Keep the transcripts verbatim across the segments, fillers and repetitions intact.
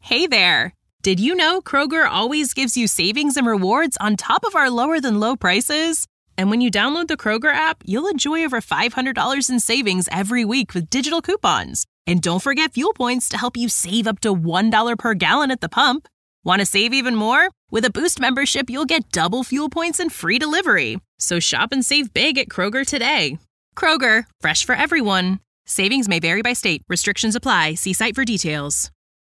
Hey there! Did you know Kroger always gives you savings and rewards on top of our lower-than-low prices? And when you download the Kroger app, you'll enjoy over five hundred dollars in savings every week with digital coupons. And don't forget fuel points to help you save up to one dollar per gallon at the pump. Want to save even more? With a Boost membership, you'll get double fuel points and free delivery. So shop and save big at Kroger today. Kroger, fresh for everyone. Savings may vary by state. Restrictions apply. See site for details.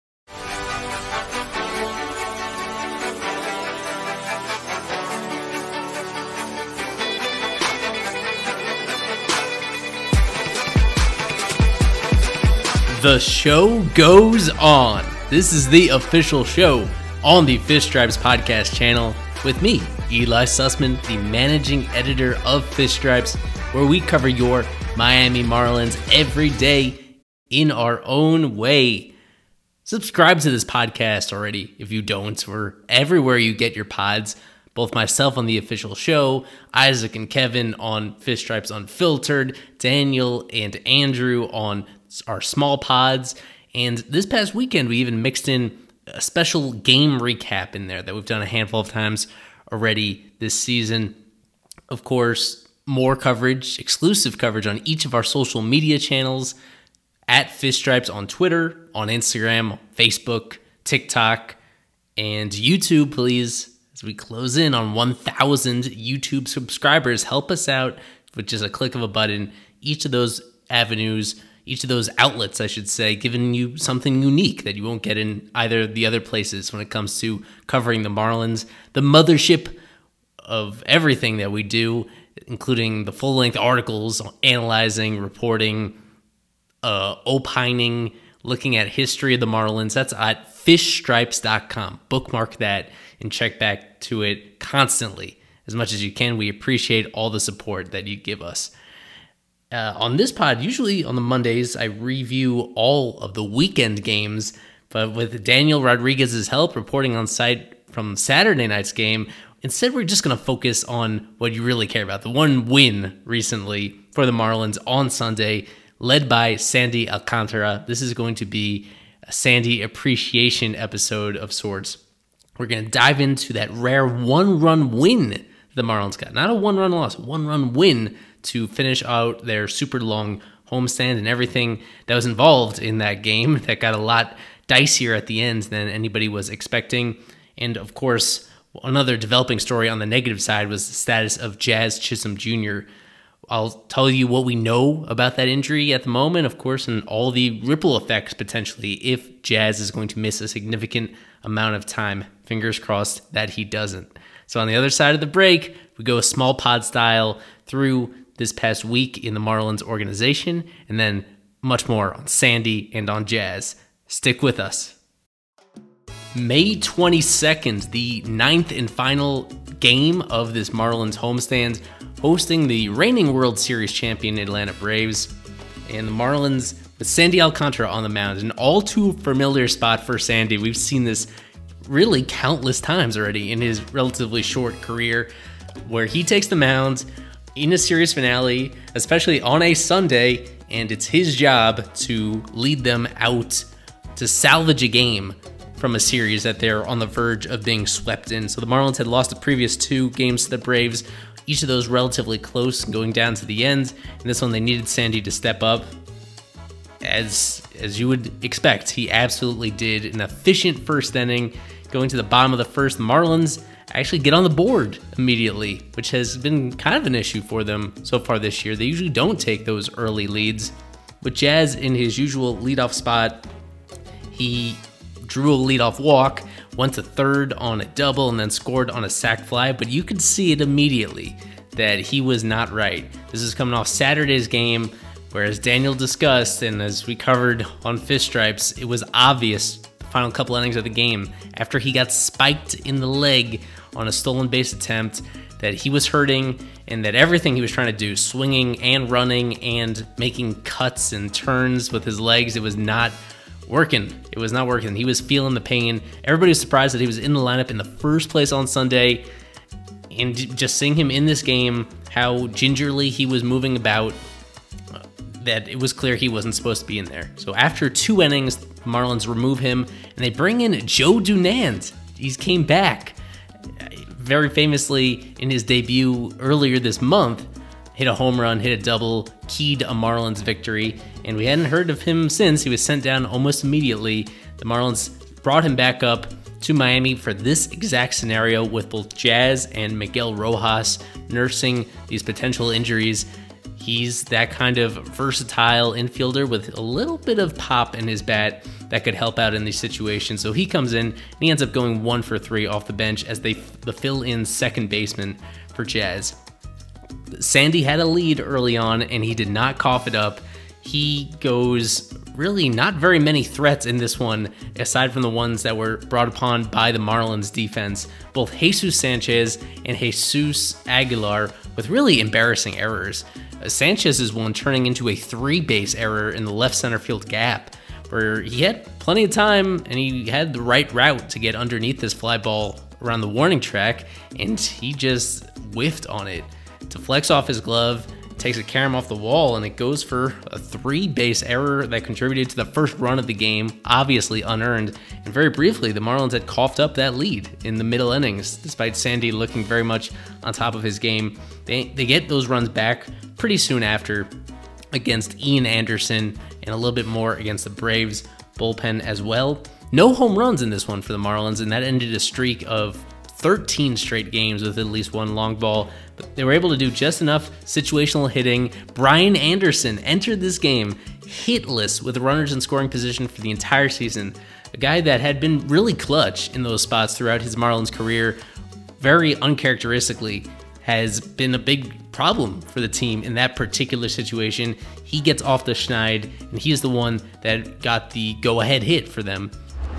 The show goes on. This is the official show on the Fish Stripes podcast channel with me, Eli Sussman, the managing editor of Fish Stripes, where we cover your Miami Marlins every day in our own way. Subscribe to this podcast already if you don't. We're everywhere you get your pods. Both myself on the official show, Isaac and Kevin on Fish Stripes Unfiltered, Daniel and Andrew on our small pods. And this past weekend, we even mixed in a special game recap in there that we've done a handful of times already this season. Of course, more coverage, exclusive coverage on each of our social media channels at Fish Stripes on Twitter, on Instagram, Facebook, TikTok, and YouTube, please. As we close in on one thousand YouTube subscribers, help us out with just a click of a button. Each of those avenues, each of those outlets, I should say, giving you something unique that you won't get in either of the other places when it comes to covering the Marlins, the mothership of everything that we do, including the full-length articles, analyzing, reporting, uh, opining, looking at history of the Marlins. That's at fish stripes dot com. Bookmark that and check back to it constantly as much as you can. We appreciate all the support that you give us. Uh, on this pod, usually on the Mondays, I review all of the weekend games, but with Daniel Rodriguez's help reporting on site from Saturday night's game, instead we're just going to focus on what you really care about. The one win recently for the Marlins on Sunday, led by Sandy Alcantara. This is going to be a Sandy appreciation episode of sorts. We're going to dive into that rare one-run win the Marlins got. Not a one-run loss, a one-run win to finish out their super long homestand and everything that was involved in that game that got a lot dicier at the end than anybody was expecting. And of course, another developing story on the negative side was the status of Jazz Chisholm Junior I'll tell you what we know about that injury at the moment, of course, and all the ripple effects potentially if Jazz is going to miss a significant amount of time. Fingers crossed that he doesn't. So on the other side of the break, we go a small pod style through this past week in the Marlins organization, and then much more on Sandy and on Jazz. Stick with us. May twenty-second, the ninth and final game of this Marlins homestand, hosting the reigning World Series champion Atlanta Braves, and the Marlins with Sandy Alcantara on the mound, an all too familiar spot for Sandy. We've seen this really countless times already in his relatively short career, where he takes the mound in a series finale, especially on a Sunday, and it's his job to lead them out to salvage a game from a series that they're on the verge of being swept in. So the Marlins had lost the previous two games to the Braves, each of those relatively close, going down to the end. And this one, they needed Sandy to step up. As as you would expect, he absolutely did. An efficient first inning, going to the bottom of the first. The Marlins actually get on the board immediately, which has been kind of an issue for them so far this year. They usually don't take those early leads. With Jazz in his usual leadoff spot, he drew a leadoff walk, went to third on a double, and then scored on a sac fly, but you could see it immediately that he was not right. This is coming off Saturday's game, where as Daniel discussed, and as we covered on Fish Stripes, it was obvious the final couple innings of the game, after he got spiked in the leg on a stolen base attempt, that he was hurting, and that everything he was trying to do, swinging and running and making cuts and turns with his legs, it was not working. It was not working. He was feeling the pain. Everybody was surprised that he was in the lineup in the first place on Sunday. And just seeing him in this game, how gingerly he was moving about, uh, that it was clear he wasn't supposed to be in there. So after two innings, Marlins remove him, and they bring in Joe Dunand. He's came back. Very famously, in his debut earlier this month, hit a home run, hit a double, keyed a Marlins victory, and we hadn't heard of him since. He was sent down almost immediately. The Marlins brought him back up to Miami for this exact scenario, with both Jazz and Miguel Rojas nursing these potential injuries. He's that kind of versatile infielder with a little bit of pop in his bat that could help out in these situations. So he comes in and he ends up going one for three off the bench as they the fill-in second baseman for Jazz. Sandy had a lead early on and he did not cough it up. He goes really not very many threats in this one, aside from the ones that were brought upon by the Marlins defense. Both Jesus Sanchez and Jesus Aguilar with really embarrassing errors. Sanchez's one turning into a three-base error in the left center field gap, where he had plenty of time and he had the right route to get underneath this fly ball around the warning track, and he just whiffed on it. Deflects off his glove, takes a carom off the wall, and it goes for a three-base error that contributed to the first run of the game, obviously unearned. And very briefly, the Marlins had coughed up that lead in the middle innings, despite Sandy looking very much on top of his game. They, they get those runs back pretty soon after against Ian Anderson and a little bit more against the Braves bullpen as well. No home runs in this one for the Marlins, and that ended a streak of thirteen straight games with at least one long ball, but they were able to do just enough situational hitting. Brian Anderson entered this game hitless with runners in scoring position for the entire season. A guy that had been really clutch in those spots throughout his Marlins career, very uncharacteristically, has been a big problem for the team in that particular situation. He gets off the schneid, and he's the one that got the go-ahead hit for them.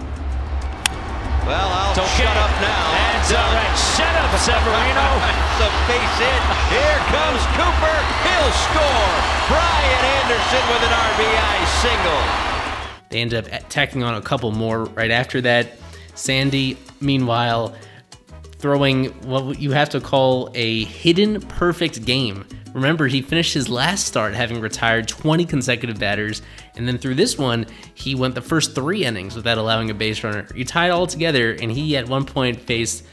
Well, I'll okay. shut up now. That's all right. Shut up, Severino. It's a base hit. Here comes Cooper. He'll score. Brian Anderson with an R B I single. They end up tacking on a couple more right after that. Sandy, meanwhile, throwing what you have to call a hidden perfect game. Remember, he finished his last start having retired twenty consecutive batters, and then through this one, he went the first three innings without allowing a base runner. You tie it all together, and he at one point faced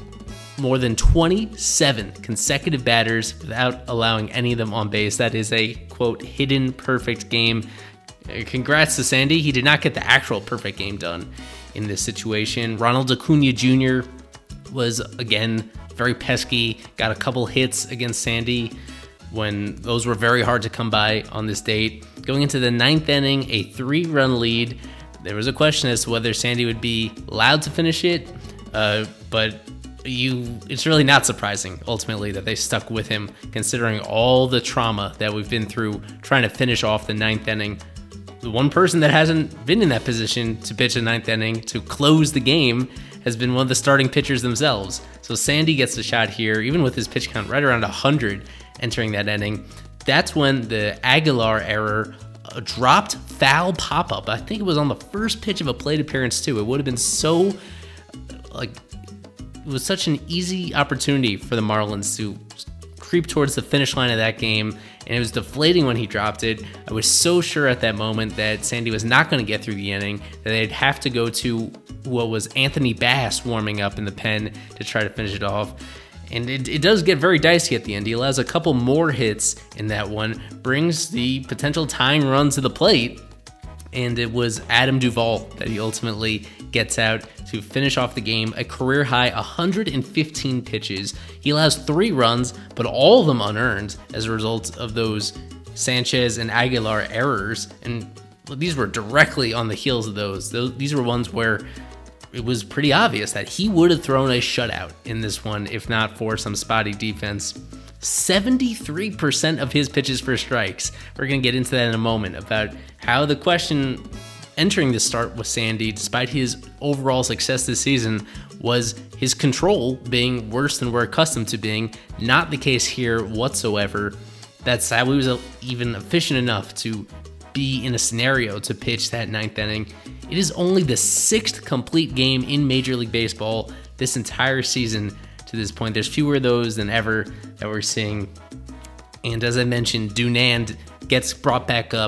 more than twenty-seven consecutive batters without allowing any of them on base. That is a, quote, hidden perfect game. Congrats to Sandy. He did not get the actual perfect game done in this situation. Ronald Acuna Junior was, again, very pesky, got a couple hits against Sandy when those were very hard to come by on this date. Going into the ninth inning, a three-run lead. There was a question as to whether Sandy would be allowed to finish it, uh, but you it's really not surprising, ultimately, that they stuck with him, considering all the trauma that we've been through trying to finish off the ninth inning. The one person that hasn't been in that position to pitch a ninth inning to close the game has been one of the starting pitchers themselves. So Sandy gets the shot here, even with his pitch count right around one hundred entering that inning. That's when the Aguilar error, a dropped foul pop-up, I think it was on the first pitch of a plate appearance too. It would have been so, like, it was such an easy opportunity for the Marlins to creep towards the finish line of that game, and it was deflating when he dropped it. I was so sure at that moment that Sandy was not going to get through the inning, that they'd have to go to what was Anthony Bass warming up in the pen to try to finish it off. And it, it does get very dicey at the end. He allows a couple more hits in that one, brings the potential tying run to the plate, and it was Adam Duvall that he ultimately gets out to finish off the game. A career-high one hundred fifteen pitches. He allows three runs, but all of them unearned as a result of those Sanchez and Aguilar errors. And these were directly on the heels of those. those these were ones where it was pretty obvious that he would have thrown a shutout in this one if not for some spotty defense. seventy-three percent of his pitches for strikes. We're going to get into that in a moment about how the question entering this start with Sandy, despite his overall success this season, was his control being worse than we're accustomed to being. Not the case here whatsoever. That's how he was even efficient enough to be in a scenario to pitch that ninth inning. It is only the sixth complete game in Major League Baseball this entire season to this point. There's fewer of those than ever that we're seeing. And as I mentioned, Dunand gets brought back up.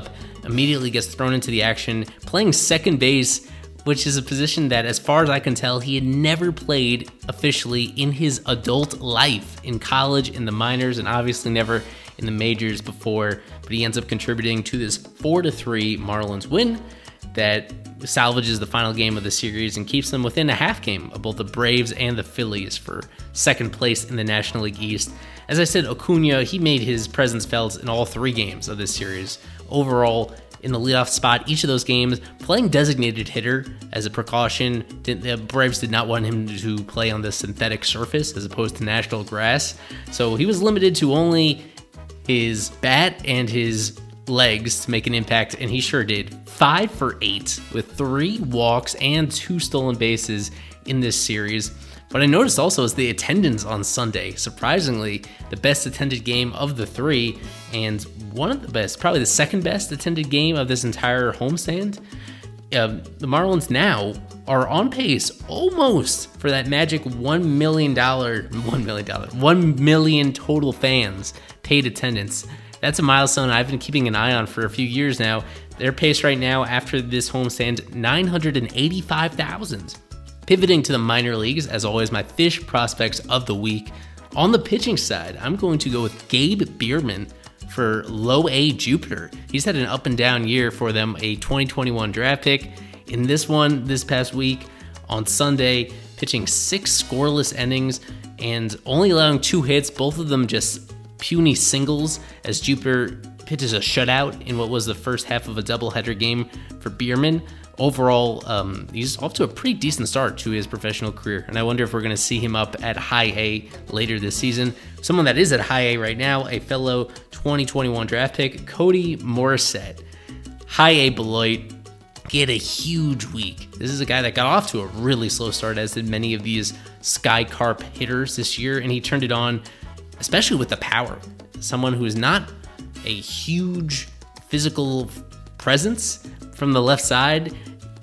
immediately gets thrown into the action, playing second base, which is a position that, as far as I can tell, he had never played officially in his adult life, in college, in the minors, and obviously never in the majors before. But he ends up contributing to this four to three Marlins win that salvages the final game of the series and keeps them within a half game of both the Braves and the Phillies for second place in the National League East. As I said, Acuna, he made his presence felt in all three games of this series. Overall, in the leadoff spot, each of those games, playing designated hitter as a precaution. The Braves did not want him to play on the synthetic surface as opposed to natural grass. So he was limited to only his bat and his legs to make an impact, and he sure did. Five for eight with three walks and two stolen bases in this series. What I noticed also is the attendance on Sunday. Surprisingly, the best attended game of the three, and one of the best, probably the second best attended game of this entire homestand. Uh, the Marlins now are on pace almost for that magic one million dollars, one million dollars, one million total fans paid attendance. That's a milestone I've been keeping an eye on for a few years now. Their pace right now after this homestand, nine hundred eighty-five thousand. Pivoting to the minor leagues, as always, my fish prospects of the week. On the pitching side, I'm going to go with Gabe Bierman for Low A Jupiter. He's had an up and down year for them, a twenty twenty-one draft pick. In this one, this past week, on Sunday, pitching six scoreless innings and only allowing two hits, both of them just puny singles, as Jupiter pitches a shutout in what was the first half of a doubleheader game for Bierman. Overall, um, he's off to a pretty decent start to his professional career, and I wonder if we're going to see him up at high A later this season. Someone that is at high A right now, a fellow twenty twenty-one draft pick, Cody Morissette. High A Beloit. He had a huge week. This is a guy that got off to a really slow start, as did many of these Sky Carp hitters this year, and he turned it on, especially with the power. Someone who is not a huge physical presence from the left side.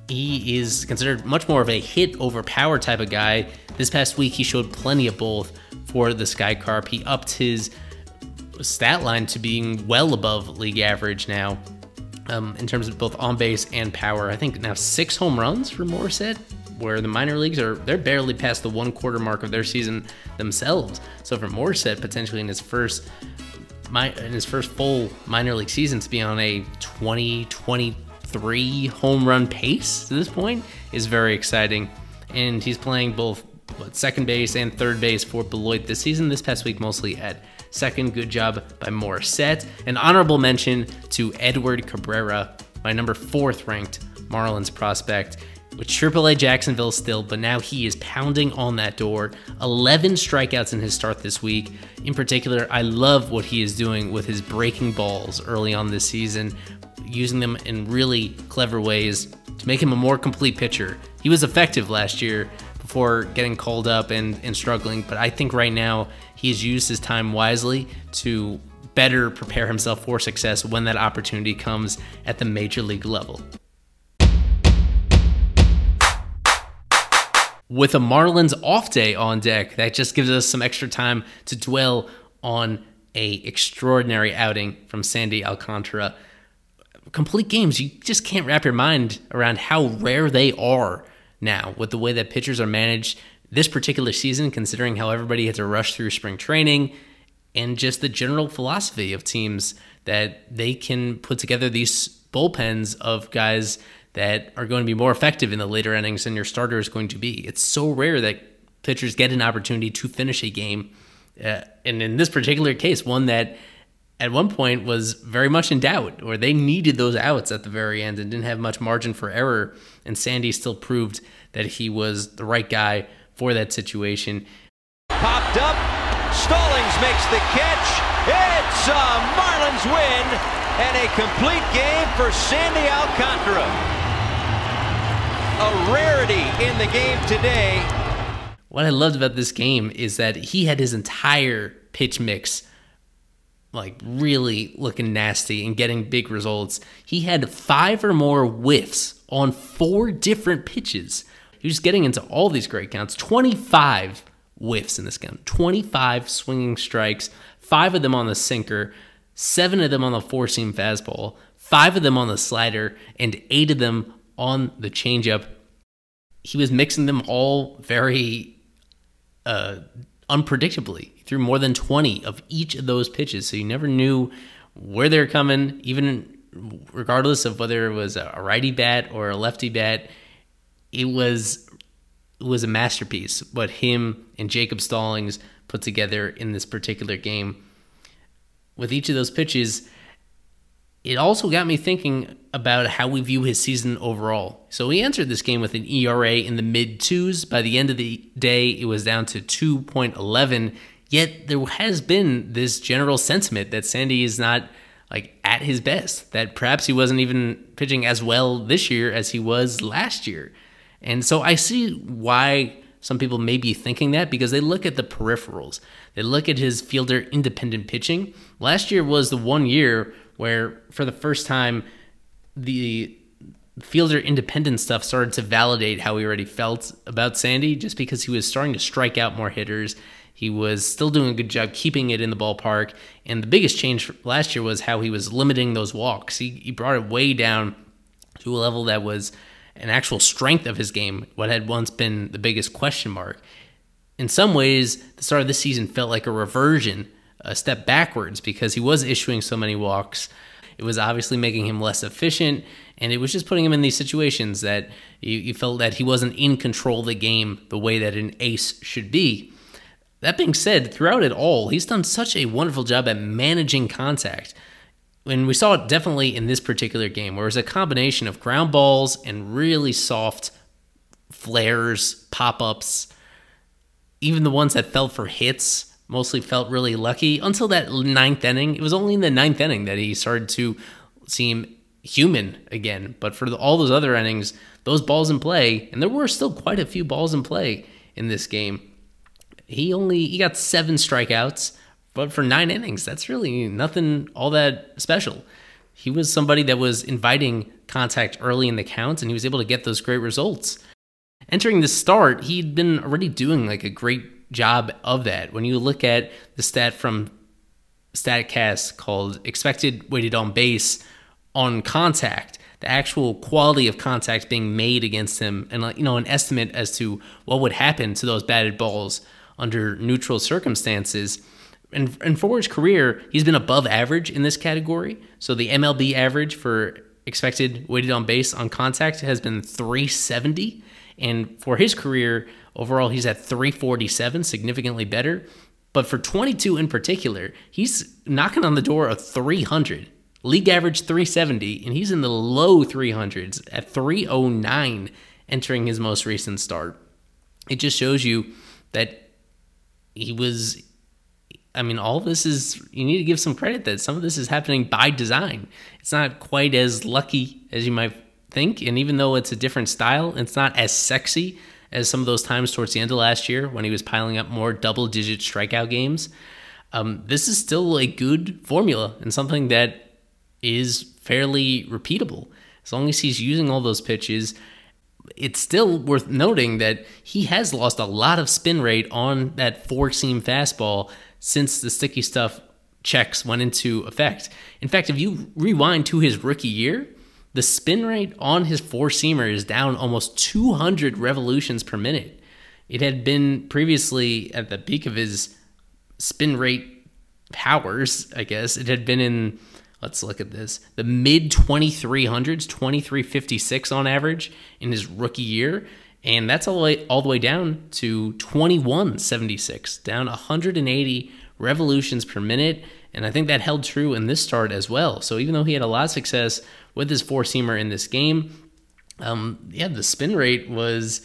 He is considered much more of a hit over power type of guy. This past week, he showed plenty of both for the Sky Carp. He upped his stat line to being well above league average now um, in terms of both on base and power. I think now six home runs for Morissette, where the minor leagues are, they're barely past the one quarter mark of their season themselves. So for Morissette, potentially in his first in his first full minor league season to be on a twenty twenty-three home run pace to this point is very exciting. And he's playing both what, second base and third base for Beloit this season. This past week, mostly at second. Good job by Morissette. An honorable mention to Edward Cabrera, my number fourth ranked Marlins prospect, with triple A Jacksonville still, but now he is pounding on that door. eleven strikeouts in his start this week. In particular, I love what he is doing with his breaking balls early on this season, using them in really clever ways to make him a more complete pitcher. He was effective last year before getting called up and, and struggling, but I think right now he has used his time wisely to better prepare himself for success when that opportunity comes at the major league level. With a Marlins off day on deck, that just gives us some extra time to dwell on a extraordinary outing from Sandy Alcantara. Complete games, you just can't wrap your mind around how rare they are now with the way that pitchers are managed this particular season, considering how everybody had to rush through spring training and just the general philosophy of teams that they can put together these bullpens of guys that are going to be more effective in the later innings than your starter is going to be. It's so rare that pitchers get an opportunity to finish a game. Uh, and in this particular case, one that at one point was very much in doubt, or they needed those outs at the very end and didn't have much margin for error. And Sandy still proved that he was the right guy for that situation. Popped up. Stallings makes the catch. It's a Marlins win and a complete game for Sandy Alcantara. A rarity in the game today. What I loved about this game is that he had his entire pitch mix like really looking nasty and getting big results. He had five or more whiffs on four different pitches. He was getting into all these great counts. twenty-five whiffs in this game. twenty-five swinging strikes, five of them on the sinker, seven of them on the four-seam fastball, five of them on the slider and eight of them on the changeup. He was mixing them all very uh, unpredictably. He threw more than twenty of each of those pitches, so you never knew where they were coming, even regardless of whether it was a righty bat or a lefty bat. It was it was a masterpiece what him and Jacob Stallings put together in this particular game. With each of those pitches, it also got me thinking about how we view his season overall. So he entered this game with an E R A in the mid-twos. By the end of the day, it was down to two point one one. Yet there has been this general sentiment that Sandy is not like at his best, that perhaps he wasn't even pitching as well this year as he was last year. And so I see why some people may be thinking that, because they look at the peripherals. They look at his fielder independent pitching. Last year was the one year where, for the first time, the fielder independent stuff started to validate how we already felt about Sandy, just because he was starting to strike out more hitters. He was still doing a good job keeping it in the ballpark. And the biggest change last year was how he was limiting those walks. He, he brought it way down to a level that was an actual strength of his game, what had once been the biggest question mark. In some ways, the start of this season felt like a reversion, a step backwards, because he was issuing so many walks. It was obviously making him less efficient, and it was just putting him in these situations that you, you felt that he wasn't in control of the game the way that an ace should be. That being said, throughout it all, he's done such a wonderful job at managing contact. And we saw it definitely in this particular game, where it was a combination of ground balls and really soft flares, pop-ups. Even the ones that felt for hits mostly felt really lucky until that ninth inning. It was only in the ninth inning that he started to seem human again. But for the, all those other innings, those balls in play, and there were still quite a few balls in play in this game, he only he got seven strikeouts. But for nine innings, that's really nothing all that special. He was somebody that was inviting contact early in the count, and he was able to get those great results. Entering the start, he'd been already doing like a great job of that. When you look at the stat from StatCast called expected weighted on base on contact, the actual quality of contact being made against him, and you know, an estimate as to what would happen to those batted balls under neutral circumstances. And, and for his career, he's been above average in this category. So the M L B average for expected weighted on base on contact has been three seventy. And for his career, overall, he's at three forty-seven, significantly better. But for twenty-two in particular, he's knocking on the door of three hundred. League average three seventy, and he's in the low three hundreds at three oh nine entering his most recent start. It just shows you that he was... I mean, all of this is, you need to give some credit that some of this is happening by design. It's not quite as lucky as you might think, and even though it's a different style, it's not as sexy as some of those times towards the end of last year when he was piling up more double-digit strikeout games. Um, this is still a good formula and something that is fairly repeatable. As long as he's using all those pitches, it's still worth noting that he has lost a lot of spin rate on that four-seam fastball since the sticky stuff checks went into effect. In fact, if you rewind to his rookie year, the spin rate on his four-seamer is down almost two hundred revolutions per minute. It had been previously at the peak of his spin rate powers, I guess. It had been in, let's look at this, the mid twenty-three hundreds, twenty-three fifty-six on average in his rookie year. And that's all the way, all the way down to twenty-one seventy-six, down one hundred eighty revolutions per minute. And I think that held true in this start as well. So even though he had a lot of success with his four-seamer in this game, um, yeah, the spin rate was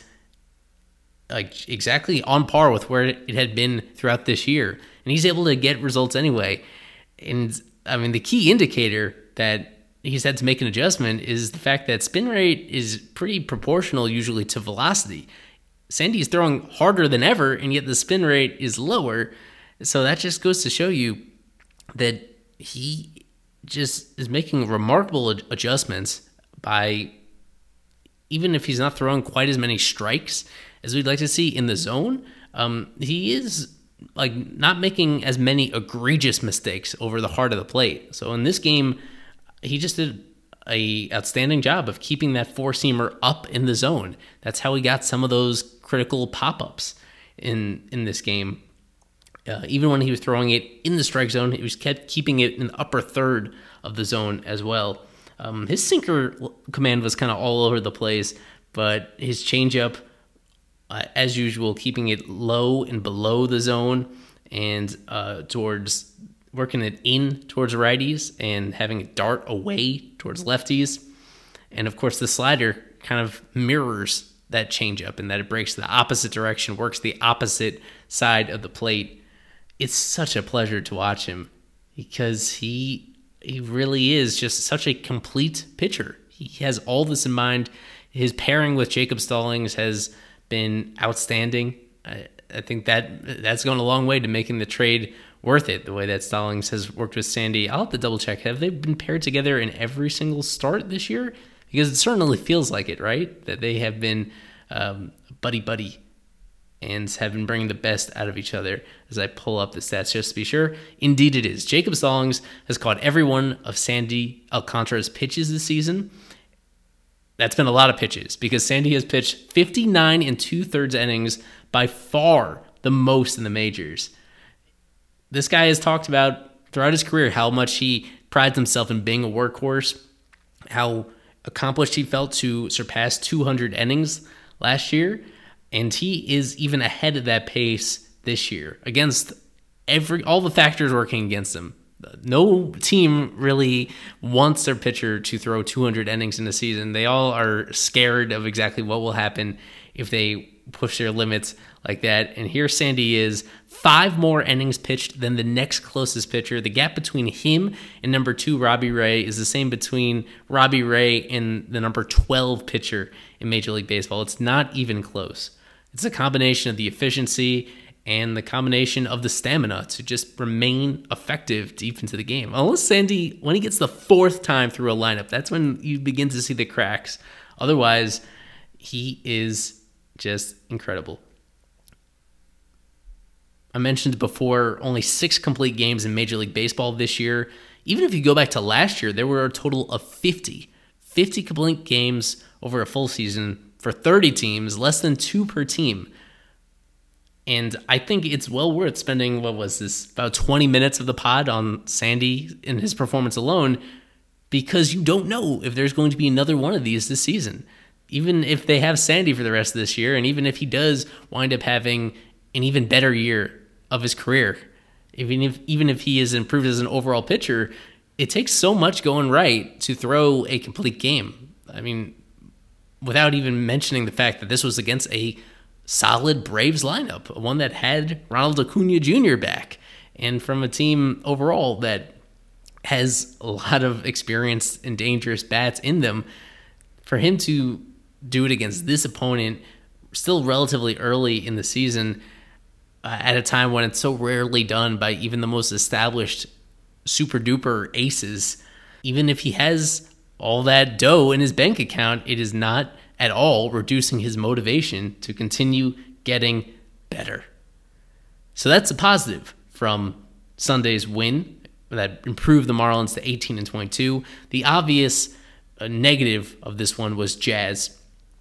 like exactly on par with where it had been throughout this year. And he's able to get results anyway. And I mean, the key indicator that he's had to make an adjustment is the fact that spin rate is pretty proportional usually to velocity. Sandy's throwing harder than ever, and yet the spin rate is lower. So that just goes to show you that he just is making remarkable adjustments by, even if he's not throwing quite as many strikes as we'd like to see in the zone, um, he is like not making as many egregious mistakes over the heart of the plate. So in this game, he just did a outstanding job of keeping that four-seamer up in the zone. That's how he got some of those critical pop-ups in, in this game. Uh, even when he was throwing it in the strike zone, he was kept keeping it in the upper third of the zone as well. Um, his sinker command was kind of all over the place, but his changeup, uh, as usual, keeping it low and below the zone and uh, towards working it in towards righties and having it dart away towards lefties. And of course, the slider kind of mirrors that changeup in that it breaks the opposite direction, works the opposite side of the plate. It's such a pleasure to watch him because he he really is just such a complete pitcher. He has all this in mind. His pairing with Jacob Stallings has been outstanding. I, I think that that's going a long way to making the trade worth it, the way that Stallings has worked with Sandy. I'll have to double check. Have they been paired together in every single start this year? Because it certainly feels like it, right? That they have been um, buddy-buddy and have been bringing the best out of each other. As I pull up the stats just to be sure, indeed it is. Jacob Stallings has caught every one of Sandy Alcantara's pitches this season. That's been a lot of pitches because Sandy has pitched fifty-nine and two-thirds innings, by far the most in the majors. This guy has talked about throughout his career how much he prides himself in being a workhorse, how accomplished he felt to surpass two hundred innings last year. And he is even ahead of that pace this year against every all the factors working against him. No team really wants their pitcher to throw two hundred innings in a season. They all are scared of exactly what will happen if they push their limits like that. And here Sandy is five more innings pitched than the next closest pitcher. The gap between him and number two, Robbie Ray, is the same between Robbie Ray and the number twelve pitcher in Major League Baseball. It's not even close. It's a combination of the efficiency and the combination of the stamina to just remain effective deep into the game. Unless Sandy, when he gets the fourth time through a lineup, that's when you begin to see the cracks. Otherwise, he is just incredible. I mentioned before, only six complete games in Major League Baseball this year. Even if you go back to last year, there were a total of fifty. fifty complete games over a full season for thirty teams, less than two per team. And I think it's well worth spending, what was this, about twenty minutes of the pod on Sandy and his performance alone, because you don't know if there's going to be another one of these this season. Even if they have Sandy for the rest of this year, and even if he does wind up having an even better year of his career, even if even if he is improved as an overall pitcher, it takes so much going right to throw a complete game. I mean, without even mentioning the fact that this was against a solid Braves lineup, one that had Ronald Acuna Junior back, and from a team overall that has a lot of experienced and dangerous bats in them. For him to do it against this opponent still relatively early in the season, uh, at a time when it's so rarely done by even the most established super duper aces, even if he has all that dough in his bank account, it is not at all reducing his motivation to continue getting better. So that's a positive from Sunday's win that improved the Marlins to eighteen and twenty-two. The obvious uh, negative of this one was Jazz.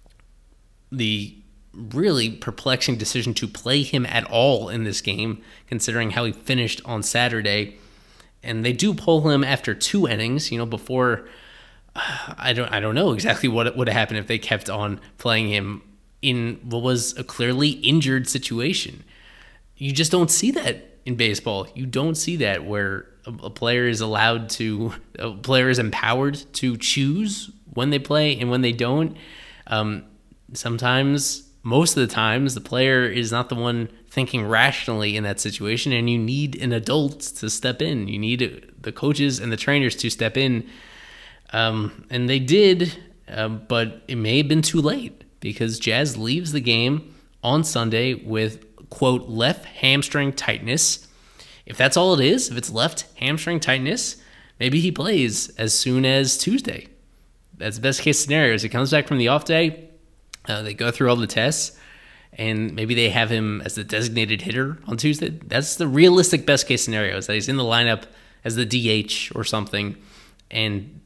The really perplexing decision to play him at all in this game, considering how he finished on Saturday. And they do pull him after two innings, you know, before I don't I don't know exactly what would have happened if they kept on playing him in what was a clearly injured situation. You just don't see that in baseball. You don't see that where a, a player is allowed to, a player is empowered to choose when they play and when they don't. Um, sometimes, most of the times, the player is not the one thinking rationally in that situation, and you need an adult to step in. You need the coaches and the trainers to step in. Um, and they did, uh, but it may have been too late because Jazz leaves the game on Sunday with, quote, left hamstring tightness. If that's all it is, if it's left hamstring tightness, maybe he plays as soon as Tuesday. That's the best case scenario. As he comes back from the off day, uh, they go through all the tests, and maybe they have him as the designated hitter on Tuesday. That's the realistic best case scenario, is that he's in the lineup as the D H or something, and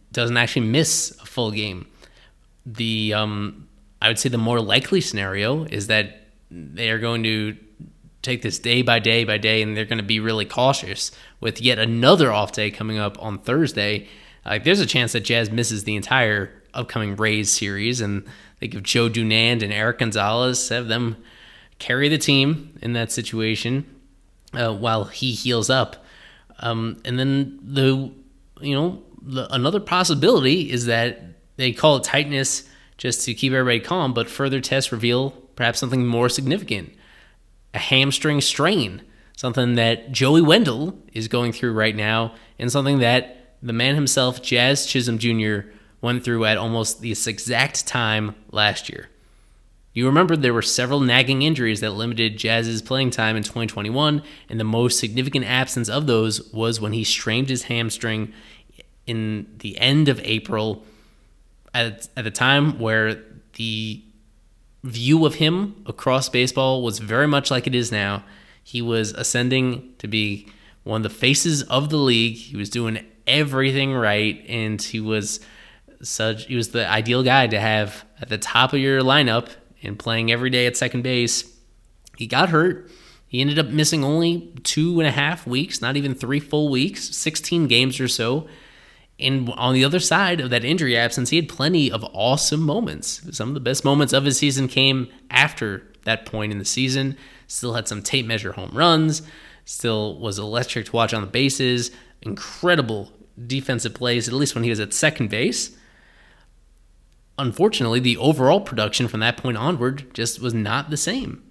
doesn't actually miss a full game. The um, I would say the more likely scenario is that they are going to take this day by day by day, and they're going to be really cautious with yet another off day coming up on Thursday. Like, there's a chance that Jazz misses the entire upcoming Rays series, and they give Joe Dunand and Eric Gonzalez, have them carry the team in that situation uh, while he heals up. Um, and then the you know the, another possibility is that they call it tightness just to keep everybody calm, but further tests reveal perhaps something more significant. A hamstring strain, something that Joey Wendell is going through right now, and something that the man himself, Jazz Chisholm Junior, went through at almost this exact time last year. You remember there were several nagging injuries that limited Jazz's playing time in twenty twenty-one, and the most significant absence of those was when he strained his hamstring in the end of April, at, at the time where the view of him across baseball was very much like it is now. He was ascending to be one of the faces of the league. He was doing everything right, and he was such he was the ideal guy to have at the top of your lineup and playing every day at second base. He got hurt. He ended up missing only two and a half weeks, not even three full weeks, sixteen games or so. And on the other side of that injury absence, he had plenty of awesome moments. Some of the best moments of his season came after that point in the season. Still had some tape measure home runs. Still was electric to watch on the bases. Incredible defensive plays, at least when he was at second base. Unfortunately, the overall production from that point onward just was not the same.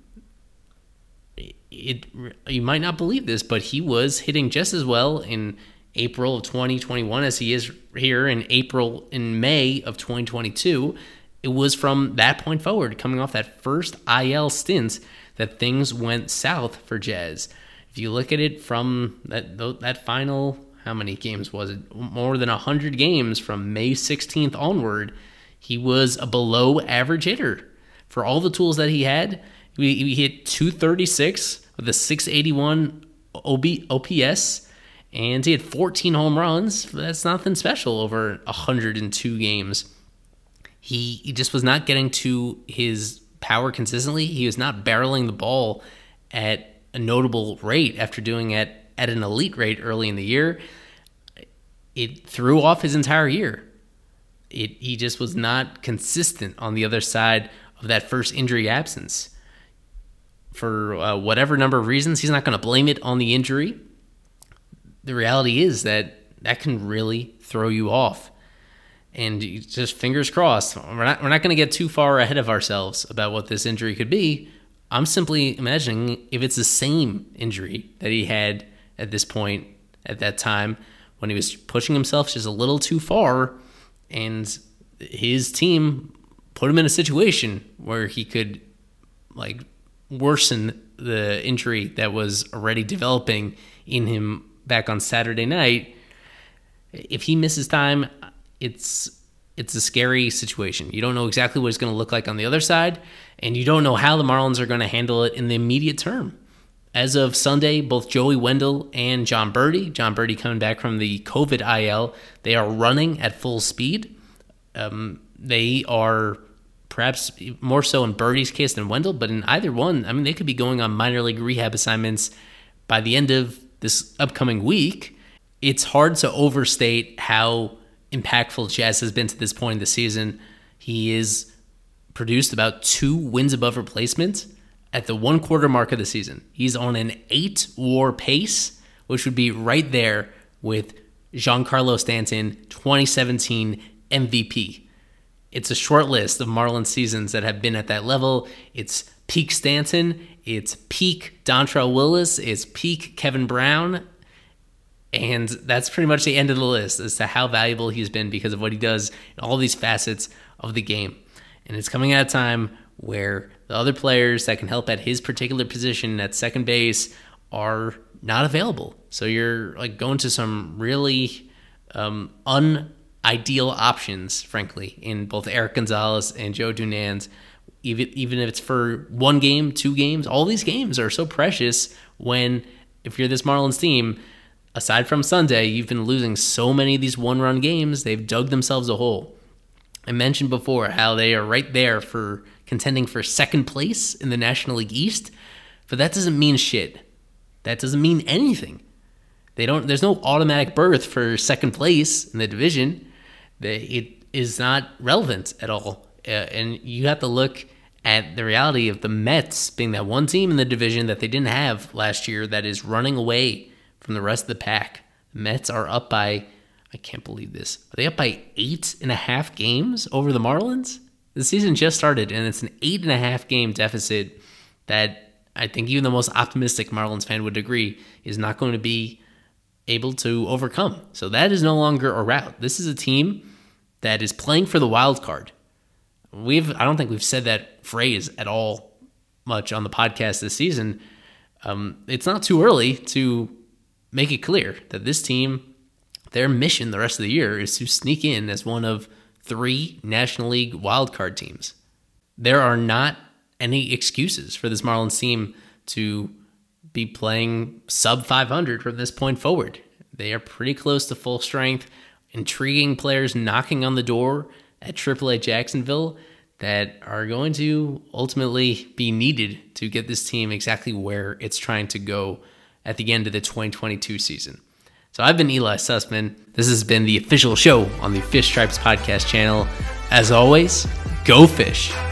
It, it you might not believe this, but he was hitting just as well in April of twenty twenty-one as he is here in April and May of twenty twenty-two. It was from that point forward, coming off that first I L stint, that things went south for Jazz. If you look at it from that that final, how many games was it? More than one hundred games from May sixteenth onward, he was a below average hitter. For all the tools that he had, he, he hit two thirty-six with a six eighty-one O P S, and he had fourteen home runs. That's nothing special over one hundred two games. He, he just was not getting to his power consistently. He was not barreling the ball at a notable rate after doing it at an elite rate early in the year. It threw off his entire year. It he just was not consistent on the other side of that first injury absence. For uh, whatever number of reasons, he's not going to blame it on the injury. The reality is that that can really throw you off. And just fingers crossed, we're not we're not going to get too far ahead of ourselves about what this injury could be. I'm simply imagining if it's the same injury that he had at this point at that time when he was pushing himself just a little too far, and his team put him in a situation where he could like worsen the injury that was already developing in him back on Saturday night. If he misses time, it's it's a scary situation. You don't know exactly what it's going to look like on the other side, and you don't know how the Marlins are going to handle it in the immediate term. As of Sunday, both Joey Wendell and Jon Berti, Jon Berti coming back from the COVID I L, they are running at full speed. Um, they are perhaps more so in Berti's case than Wendell, but in either one, I mean, they could be going on minor league rehab assignments by the end of this upcoming week. It's hard to overstate how impactful Jazz has been to this point in the season. He is produced about two wins above replacement at the one quarter mark of the season. He's on an eight war pace, which would be right there with Giancarlo Stanton, twenty seventeen M V P. It's a short list of Marlins seasons that have been at that level. It's peak Stanton, it's peak Dontrelle Willis, it's peak Kevin Brown, and that's pretty much the end of the list as to how valuable he's been because of what he does in all these facets of the game. And it's coming at a time where the other players that can help at his particular position at second base are not available. So you're like going to some really um, unideal options, frankly, in both Eric Gonzalez and Joe Dunand. Even even if it's for one game, two games, all these games are so precious when, if you're this Marlins team, aside from Sunday, you've been losing so many of these one-run games, they've dug themselves a hole. I mentioned before how they are right there for contending for second place in the National League East, but that doesn't mean shit. That doesn't mean anything. They don't. There's no automatic berth for second place in the division. They, it is not relevant at all. Uh, and you have to look at the reality of the Mets being that one team in the division that they didn't have last year that is running away from the rest of the pack. The Mets are up by, I can't believe this, are they up by eight and a half games over the Marlins? The season just started, and it's an eight and a half game deficit that I think even the most optimistic Marlins fan would agree is not going to be able to overcome. So that is no longer a route. This is a team that is playing for the wild card. We've I don't think we've said that phrase at all much on the podcast this season. Um, it's not too early to make it clear that this team, their mission the rest of the year is to sneak in as one of three National League wildcard teams. There are not any excuses for this Marlins team to be playing sub five hundred from this point forward. They are pretty close to full strength, intriguing players knocking on the door at triple A Jacksonville that are going to ultimately be needed to get this team exactly where it's trying to go at the end of the twenty twenty-two season. So I've been Eli Sussman. This has been the official show on the Fish Stripes podcast channel. As always, go fish.